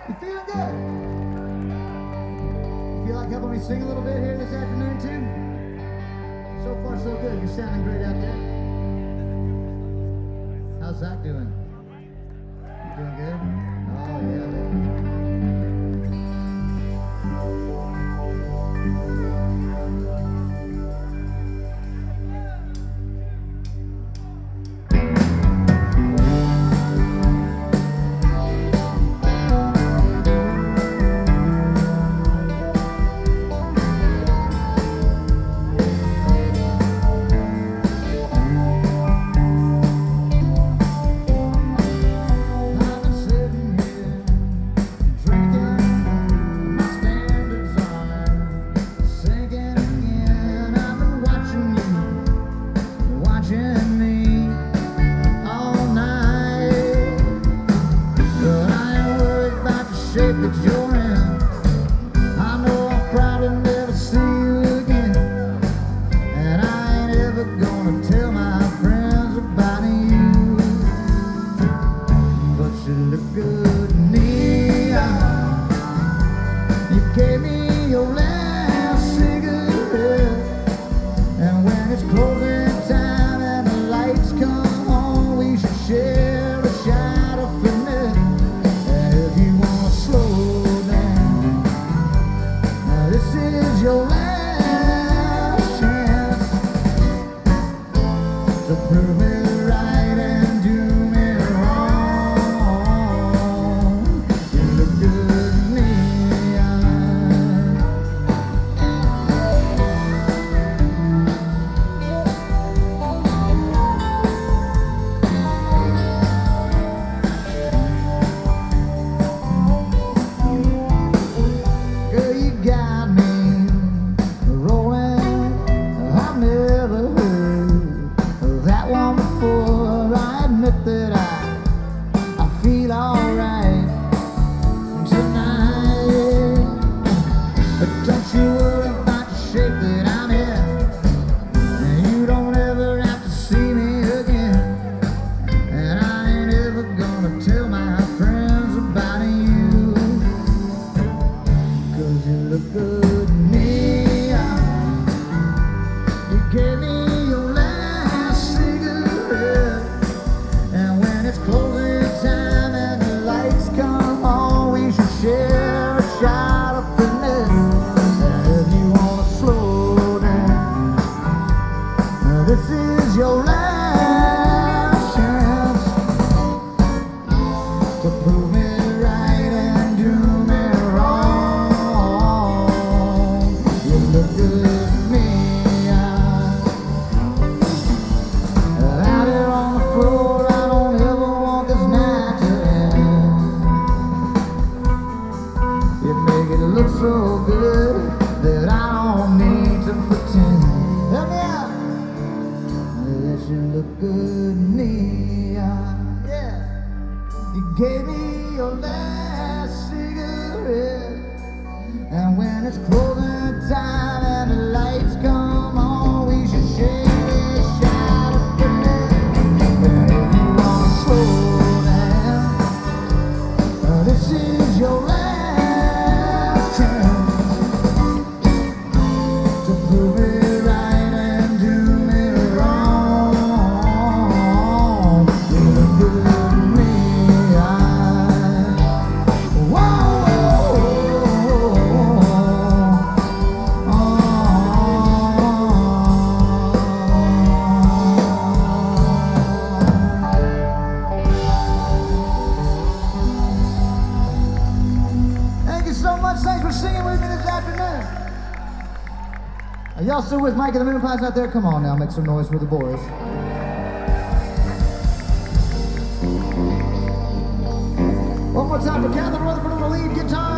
You feeling good? You feel like helping me sing a little bit here this afternoon too? So far so good. You're sounding great out there. How's Zach doing? You doing good? Oh yeah, baby. Y'all still with Mike and the Moonpies out there? Come on now, make some noise for the boys. One more time for Catherine Rutherford on the lead guitar.